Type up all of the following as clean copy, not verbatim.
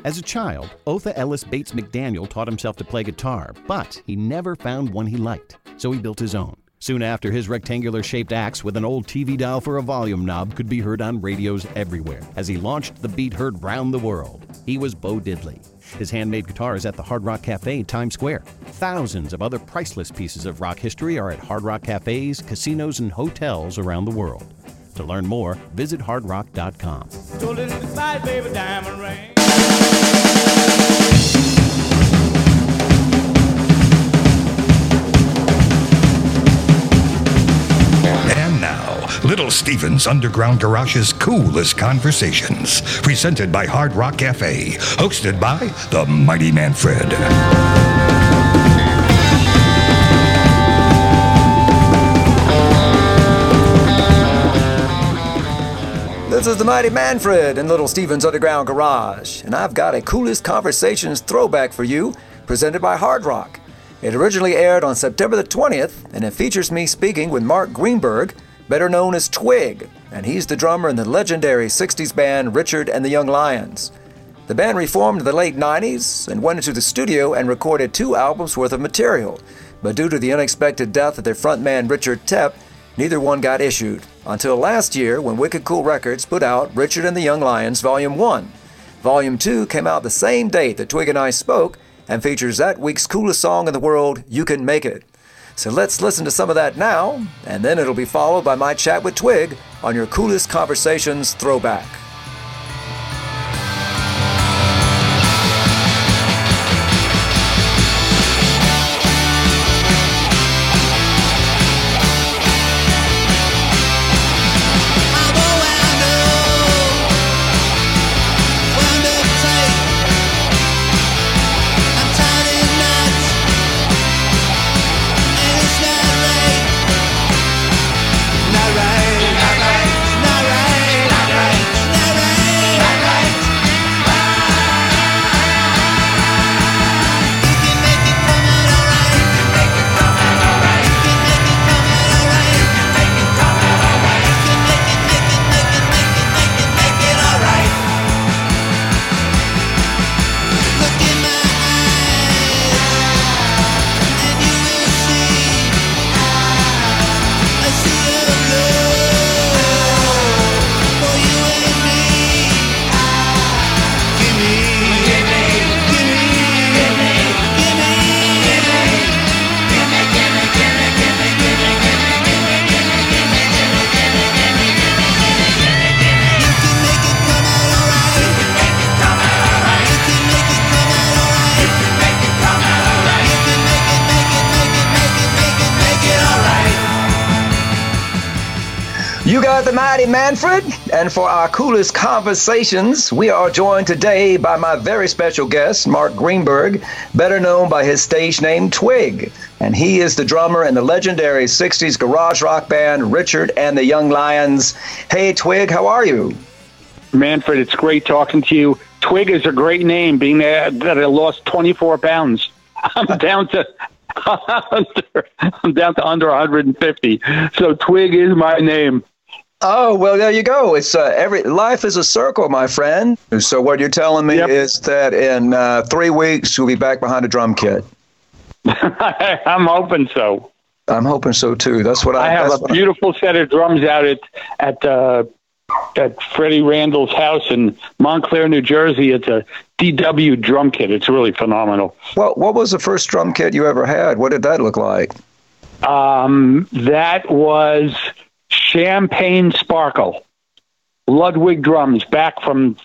As a child, Otha Ellis Bates McDaniel taught himself to play guitar, but he never found one he liked, so he built his own. Soon after, his rectangular-shaped axe with an old TV dial for a volume knob could be heard on radios everywhere as he launched the beat heard round the world. He was Bo Diddley. His handmade guitar is at the Hard Rock Cafe in Times Square. Thousands of other priceless pieces of rock history are at Hard Rock cafes, casinos, and hotels around the world. To learn more, visit hardrock.com. And now, Little Steven's Underground Garage's Coolest Conversations, presented by Hard Rock Cafe, hosted by the Mighty Manfred. This is the Mighty Manfred in Little Steven's Underground Garage, and I've got a Coolest Conversations throwback for you, presented by Hard Rock. It originally aired on September the 20th, and it features me speaking with Mark Greenberg, better known as Twig, and he's the drummer in the legendary 60s band Richard and the Young Lions. The band reformed in the late 90s and went into the studio and recorded 2 albums worth of material, but due to the unexpected death of their frontman Richard Tepp, neither one got issued, until last year when Wicked Cool Records put out Richard and the Young Lions Volume 1. Volume 2 came out the same date that Twig and I spoke, and features that week's coolest song in the world, You Can Make It. So let's listen to some of that now, and then it'll be followed by my chat with Twig on your Coolest Conversations throwback. You got the Mighty Manfred, and for our Coolest Conversations, we are joined today by my very special guest, Mark Greenberg, better known by his stage name Twig, and he is the drummer in the legendary 60s garage rock band Richard and the Young Lions. Hey Twig, how are you? Manfred, it's great talking to you. Twig is a great name, being that I lost 24 pounds. I'm down to under 150, so Twig is my name. Oh, well, there you go. It's life is a circle, my friend. So what you're telling me is that in 3 weeks, you'll be back behind a drum kit. I'm hoping so. I'm hoping so, too. That's what I have a beautiful set of drums out at Freddie Randall's house in Montclair, New Jersey. It's a DW drum kit. It's really phenomenal. Well, what was the first drum kit you ever had? What did that look like? That was Champagne Sparkle, Ludwig drums, back from,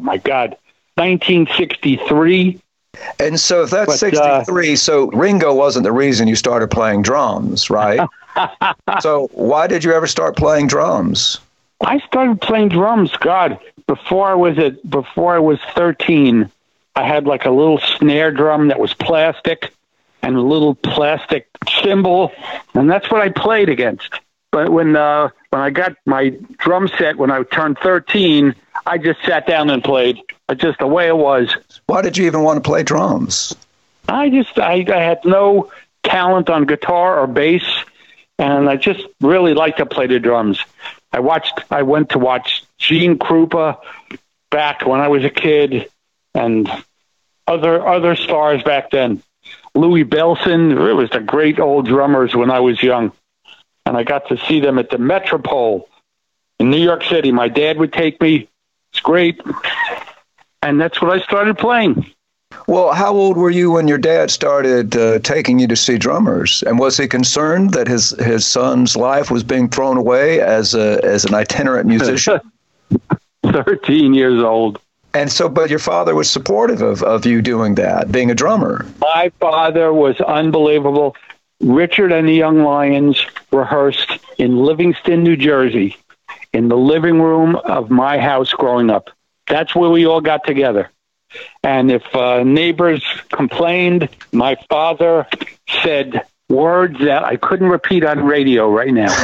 1963. And so if that's 63, so Ringo wasn't the reason you started playing drums, right? So why did you ever start playing drums? I started playing drums, before I was 13. I had like a little snare drum that was plastic and a little plastic cymbal, and that's what I played against. But when I got my drum set when I turned 13, I just sat down and played. Just the way it was. Why did you even want to play drums? I had no talent on guitar or bass, and I just really liked to play the drums. I went to watch Gene Krupa back when I was a kid, and other stars back then. Louis Bellson, it was the great old drummers when I was young. And I got to see them at the Metropole in New York City. My dad would take me. It's great. And that's what I started playing. Well, how old were you when your dad started taking you to see drummers? And was he concerned that his son's life was being thrown away as an itinerant musician? 13 years old. And so, but your father was supportive of you doing that, being a drummer. My father was unbelievable. Richard and the Young Lions rehearsed in Livingston, New Jersey, in the living room of my house growing up. That's where we all got together. And if neighbors complained, my father said words that I couldn't repeat on radio right now.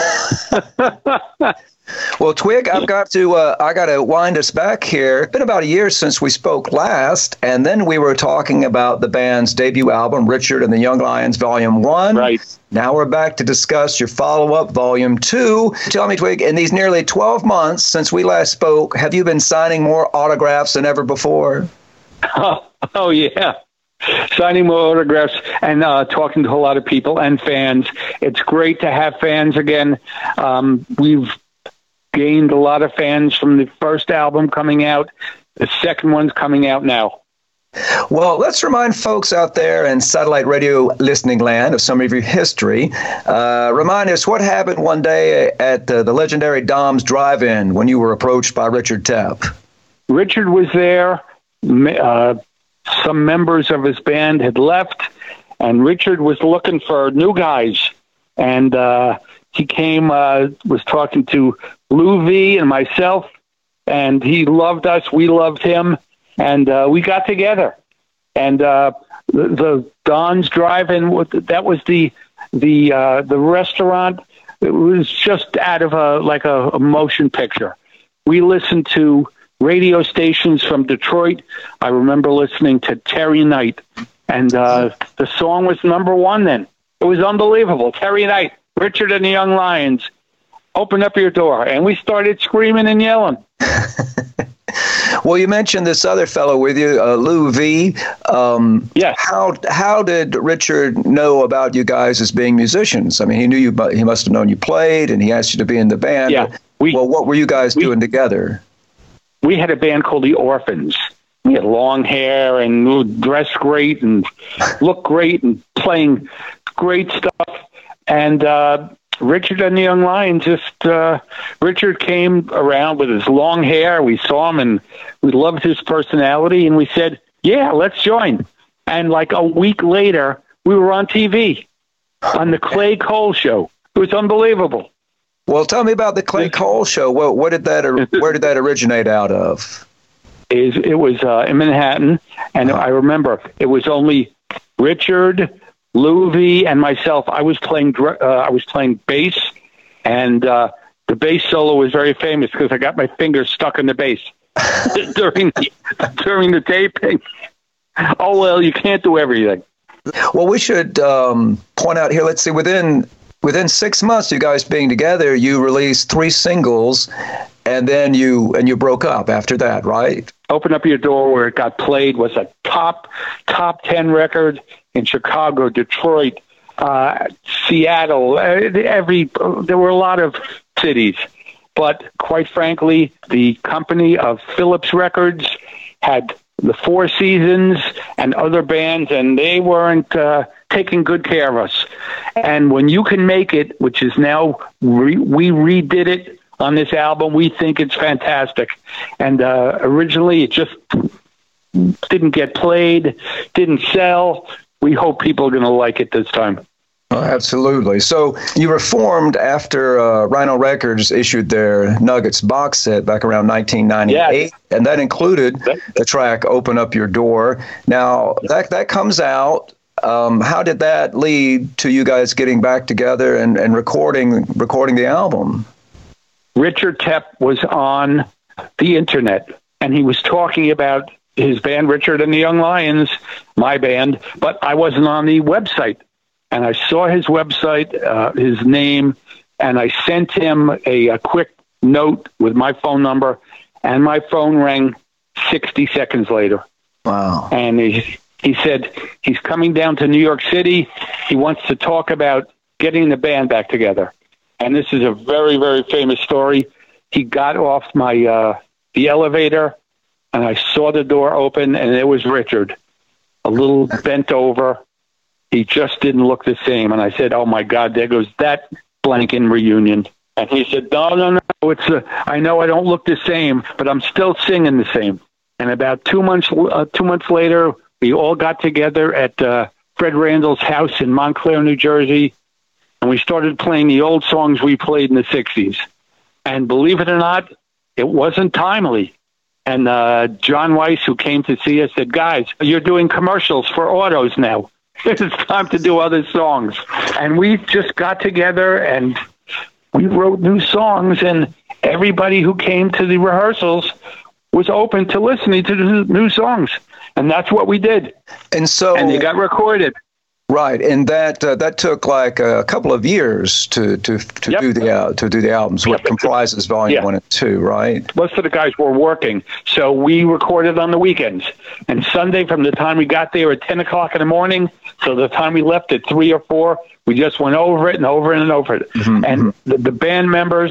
Well, Twig, I got to wind us back here. It's been about a year since we spoke last, and then we were talking about the band's debut album, Richard and the Young Lions, Volume 1. Right. Now we're back to discuss your follow-up, Volume 2. Tell me, Twig, in these nearly 12 months since we last spoke, have you been signing more autographs than ever before? Oh yeah. Signing more autographs and talking to a lot of people and fans. It's great to have fans again. We've gained a lot of fans from the first album coming out. The second one's coming out now. Well, let's remind folks out there in satellite radio listening land of some of your history. Remind us what happened one day at the legendary Dom's Drive-In when you were approached by Richard Tepp. Richard was there. Some members of his band had left, and Richard was looking for new guys. And he came, was talking to Lou V and myself, and he loved us. We loved him, and we got together. And the Don's Drive-In, that was the restaurant. It was just out of a motion picture. We listened to radio stations from Detroit. I remember listening to Terry Knight, and the song was #1 then. It was unbelievable. Terry Knight, Richard and the Young Lions, open up your door. And we started screaming and yelling. Well, you mentioned this other fellow with you, Lou V. Yes. How did Richard know about you guys as being musicians? I mean, he knew you, but he must have known you played, and he asked you to be in the band. Yeah. Well, what were you guys doing together? We had a band called the Orphans. We had long hair and dressed great and looked great and playing great stuff. And Richard and the Young Lions, Richard came around with his long hair. We saw him and we loved his personality. And we said, yeah, let's join. And like a week later, we were on TV on the Clay Cole Show. It was unbelievable. Well, tell me about the Clay Cole Show. Where did that originate out of? It was in Manhattan, and I remember it was only Richard, Lou V, and myself. I was playing bass, and the bass solo was very famous because I got my fingers stuck in the bass during the taping. Oh well, you can't do everything. Well, we should point out here. Let's see, within 6 months, you guys being together, you released 3 singles, and then you broke up after that, right? Open Up Your Door, where it got played, was a top 10 record in Chicago, Detroit, Seattle. There were a lot of cities, but quite frankly, the company of Phillips Records had the Four Seasons and other bands, and they weren't taking good care of us. And when you can make it, which is now we redid it on this album, we think it's fantastic. And originally it just didn't get played, didn't sell. We hope people are going to like it this time. Oh, absolutely. So you were formed after Rhino Records issued their Nuggets box set back around 1998, and that included the track "Open Up Your Door." Now that comes out. How did that lead to you guys getting back together and recording the album? Richard Tepp was on the internet, and he was talking about his band, Richard and the Young Lions, my band, but I wasn't on the website. And I saw his website, his name, and I sent him a quick note with my phone number, and my phone rang 60 seconds later. Wow. And he said he's coming down to New York City. He wants to talk about getting the band back together. And this is a very, very famous story. He got off the elevator, and I saw the door open, and it was Richard, a little bent over. He just didn't look the same. And I said, oh, my God, there goes that Blanken reunion. And he said, no. I know I don't look the same, but I'm still singing the same. And about 2 months later, we all got together at Fred Randall's house in Montclair, New Jersey, and we started playing the old songs we played in the 60s. And believe it or not, it wasn't timely. And John Weiss, who came to see us, said, guys, you're doing commercials for autos now. It's time to do other songs. And we just got together and we wrote new songs, and everybody who came to the rehearsals was open to listening to the new songs. And that's what we did. And they got recorded. Right, and that took like a couple of years to do the albums, which comprises Volume 1 and 2, right? Most of the guys were working, so we recorded on the weekends. And Sunday, from the time we got there at 10 o'clock in the morning, so the time we left at 3 or 4, we just went over it and over it and over it. Mm-hmm, and the band members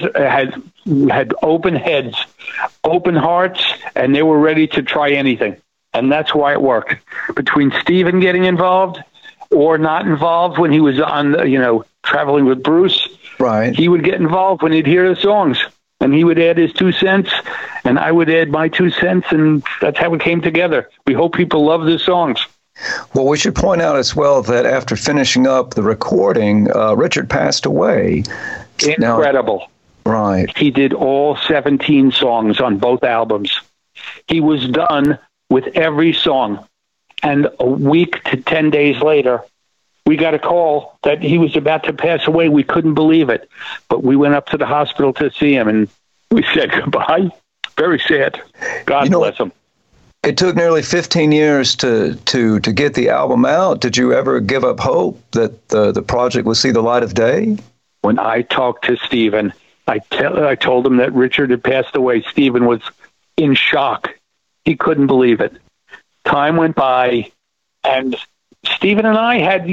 had open heads, open hearts, and they were ready to try anything. And that's why it worked. Between Steven getting involved or not involved when he was on, traveling with Bruce, right? He would get involved when he'd hear the songs, and he would add his 2 cents, and I would add my 2 cents, and that's how it came together. We hope people love the songs. Well, we should point out as well that after finishing up the recording, Richard passed away. Incredible. Now, right. He did all 17 songs on both albums. He was done with every song. And a week to 10 days later, we got a call that he was about to pass away. We couldn't believe it. But we went up to the hospital to see him, and we said goodbye. Very sad. God bless him. It took nearly 15 years to get the album out. Did you ever give up hope that the project would see the light of day? When I talked to Steven, I told him that Richard had passed away. Steven was in shock. He couldn't believe it. Time went by, and Steven and I had,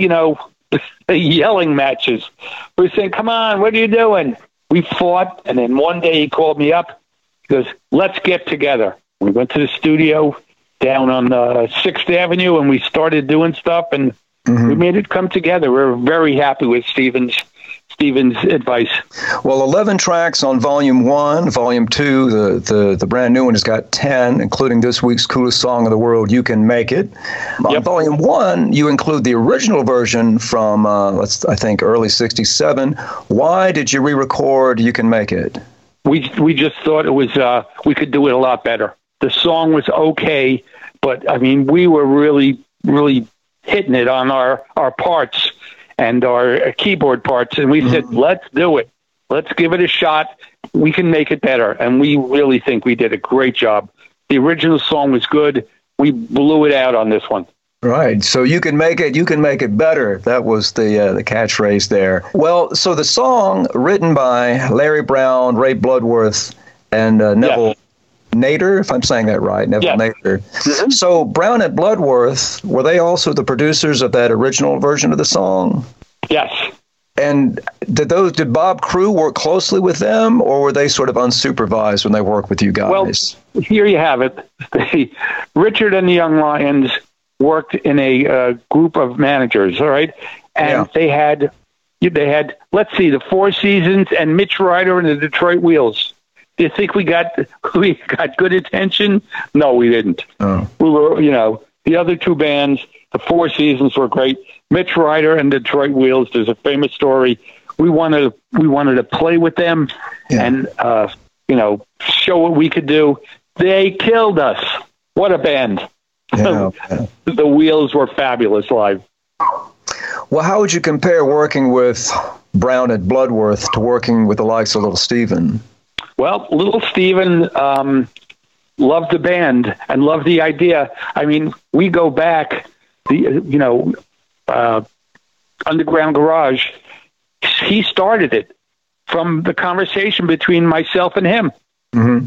yelling matches. We were saying, come on, what are you doing? We fought, and then one day he called me up. He goes, let's get together. We went to the studio down on 6th Avenue, and we started doing stuff, and we made it come together. We're very happy with Steven's advice. Well, 11 tracks on Volume 1. Volume 2, the brand new one, has got 10, including this week's coolest song in the world, You Can Make It. On Volume 1, you include the original version from, I think, early 67. Why did you re-record You Can Make It? We just thought it was, we could do it a lot better. The song was okay, but, we were really, really hitting it on our parts and our keyboard parts, and we said, let's do it. Let's give it a shot. We can make it better, and we really think we did a great job. The original song was good. We blew it out on this one. Right. So you can make it better. That was the catchphrase there. Well, so the song written by Larry Brown, Ray Bloodworth, and Neville Nader, if I'm saying that right, Neville Nader. Mm-hmm. So Brown and Bloodworth, were they also the producers of that original version of the song? Yes. And did Bob Crew work closely with them, or were they sort of unsupervised when they worked with you guys? Well, here you have it. Richard and the Young Lions worked in a group of managers, all right? And they had, let's see, the Four Seasons and Mitch Ryder and the Detroit Wheels. Do you think we got good attention? No, we didn't. Oh. We were, the other two bands, the Four Seasons were great. Mitch Ryder and Detroit Wheels, there's a famous story. We wanted to play with them and, show what we could do. They killed us. What a band. Yeah. The Wheels were fabulous live. Well, how would you compare working with Brown and Bloodworth to working with the likes of Little Steven? Well, Little Steven loved the band and loved the idea. We go back, Underground Garage. He started it from the conversation between myself and him. And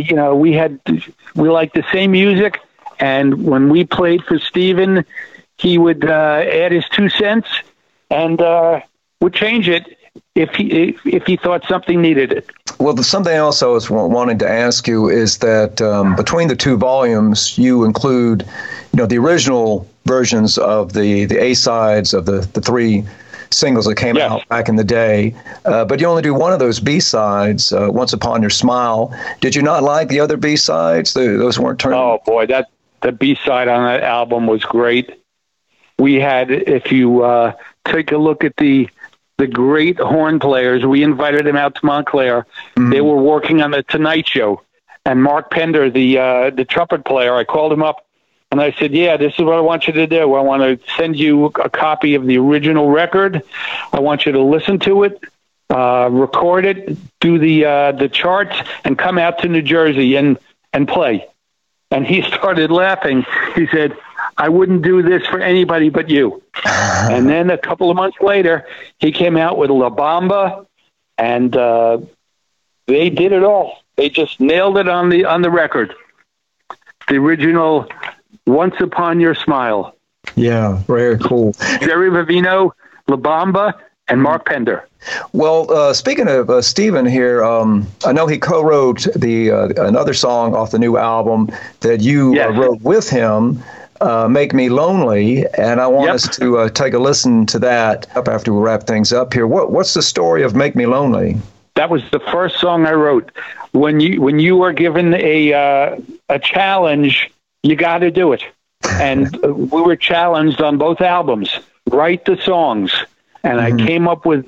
we liked the same music. And when we played for Stephen, he would add his 2 cents and would change it if he thought something needed it. Well, something else I was wanting to ask you is that between the 2 volumes, you include, the original versions of the A-sides of the 3 singles that came out back in the day, but you only do one of those B-sides, Once Upon Your Smile. Did you not like the other B-sides? Those weren't turned. Oh boy, the B-side on that album was great. We had, if you take a look at the great horn players, we invited them out to Montclair. They were working on the Tonight Show, and Mark Pender, the trumpet player, I called him up. And I said, yeah, this is what I want you to do. I want to send you a copy of the original record. I want you to listen to it, record it, do the charts, and come out to New Jersey and play. And he started laughing. He said, I wouldn't do this for anybody but you. And then a couple of months later, he came out with La Bamba, and they did it all. They just nailed it on the record. The original Once Upon Your Smile. Yeah, very cool. Jerry Vivino, La Bamba, and Mark Pender. Well, speaking of Stephen here, I know he co-wrote another song off the new album that you wrote with him, Make Me Lonely, and I want us to take a listen to that up after we wrap things up here. What's the story of Make Me Lonely? That was the first song I wrote. When you were given a challenge, you got to do it. And we were challenged on both albums. Write the songs. And I came up with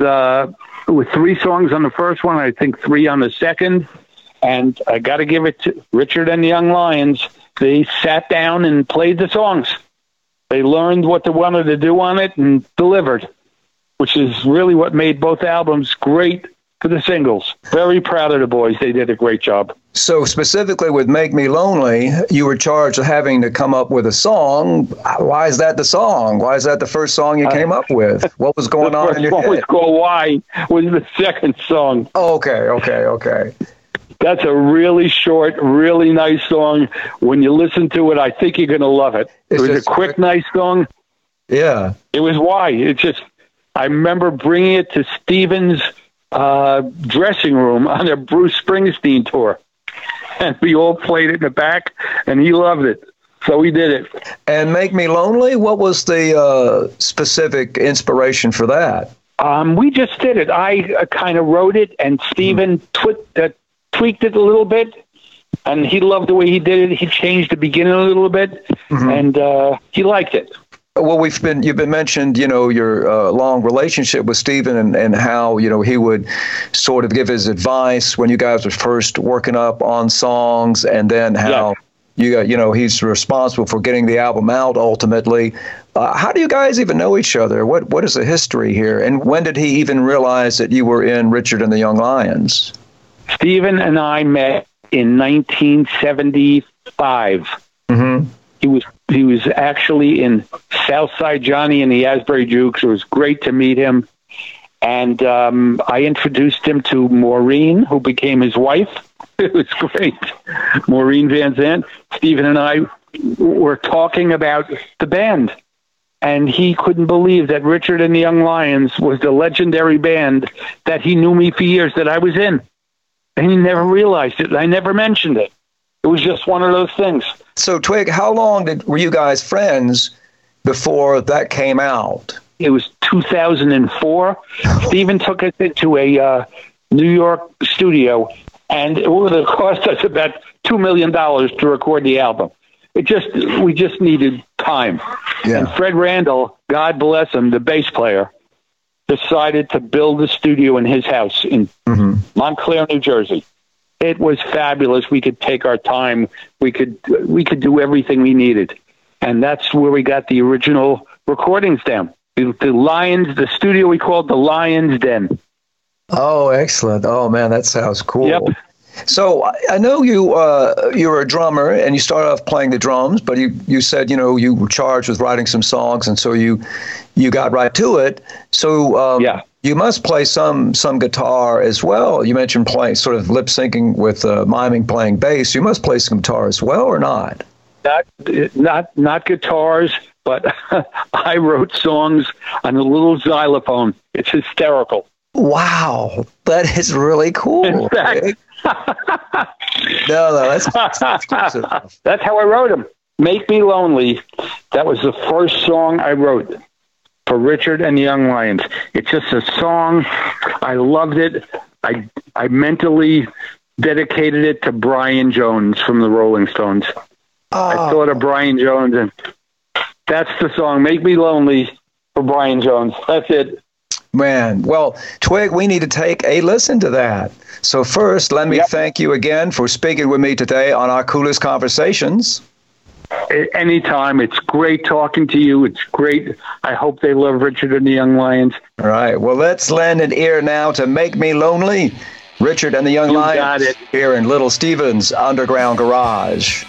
3 songs on the first one, I think 3 on the second. And I got to give it to Richard and the Young Lions. They sat down and played the songs. They learned what they wanted to do on it and delivered, which is really what made both albums great for the singles. Very proud of the boys. They did a great job. So specifically with Make Me Lonely, you were charged with having to come up with a song. Why is that the song? Why is that the first song you came up with? What was going on in your head? The first one was called Why, was the second song. Oh, okay. That's a really short, really nice song. When you listen to it, I think you're going to love it. It was a quick, nice song. Yeah. It was Why. I remember bringing it to Stephen's dressing room on a Bruce Springsteen tour. And we all played it in the back, and he loved it. So we did it. And Make Me Lonely, what was the specific inspiration for that? We just did it. I kind of wrote it, and Stephen tweaked it a little bit, and he loved the way he did it. He changed the beginning a little bit, and he liked it. Well, you've been mentioned, your long relationship with Stephen and how, he would sort of give his advice when you guys were first working up on songs, and then how he's responsible for getting the album out ultimately. How do you guys even know each other? What is the history here? And when did he even realize that you were in Richard and the Young Lions? Stephen and I met in 1975. He was actually in Southside Johnny and the Asbury Jukes. It was great to meet him. And I introduced him to Maureen, who became his wife. It was great. Maureen Van Zandt. Stephen and I were talking about the band. And he couldn't believe that Richard and the Young Lions was the legendary band that he knew me for years that I was in. And he never realized it. I never mentioned it. It was just one of those things. So, Twig, how long were you guys friends before that came out? It was 2004. Stephen took us into a New York studio, and it would have cost us about $2 million to record the album. We just needed time. Yeah. And Fred Randall, God bless him, the bass player, decided to build a studio in his house in Montclair, New Jersey. It was fabulous. We could take our time. We could do everything we needed. And that's where we got the original recordings down. The studio we called the Lion's Den. Oh, excellent. Oh, man, that sounds cool. Yep. So I know you're a drummer, and you started off playing the drums, but you said, you were charged with writing some songs, and so you got right to it. So You must play some guitar as well. You mentioned playing, sort of lip syncing with miming playing bass. You must play some guitar as well, or not? Not guitars, but I wrote songs on a little xylophone. It's hysterical. Wow, that is really cool. In fact, that's that's how I wrote them. "Make Me Lonely." That was the first song I wrote for Richard and the Young Lions. It's just a song. I loved it. I mentally dedicated it to Brian Jones from the Rolling Stones. I thought of Brian Jones, and that's the song, "Make Me Lonely," for Brian Jones. That's it. Man, well, Twig, we need to take a listen to that. So first, let me thank you again for speaking with me today on our Coolest Conversations. Anytime. It's great talking to you. It's great. I hope they love Richard and the Young Lions. All right. Well, let's lend an ear now to "Make Me Lonely." Richard and the Young Lions got it. Here in Little Steven's Underground Garage.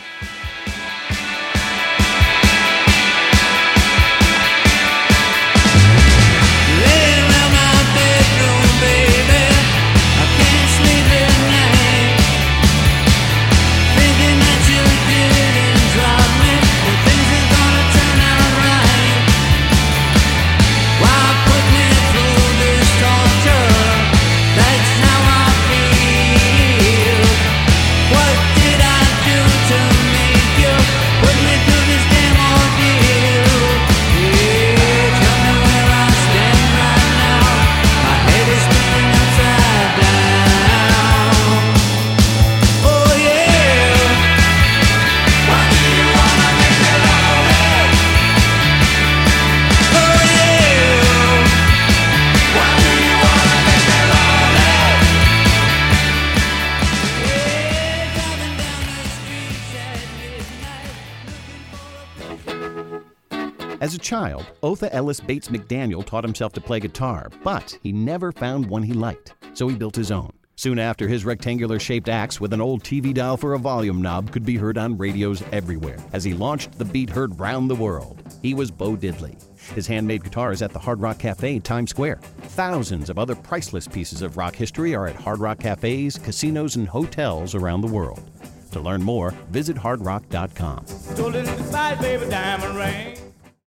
As a child, Otha Ellis Bates McDaniel taught himself to play guitar, but he never found one he liked, so he built his own. Soon after, his rectangular-shaped axe with an old TV dial for a volume knob could be heard on radios everywhere as he launched the beat heard round the world. He was Bo Diddley. His handmade guitar is at the Hard Rock Cafe, Times Square. Thousands of other priceless pieces of rock history are at Hard Rock cafes, casinos, and hotels around the world. To learn more, visit hardrock.com. Stole it inside, baby, diamond ring.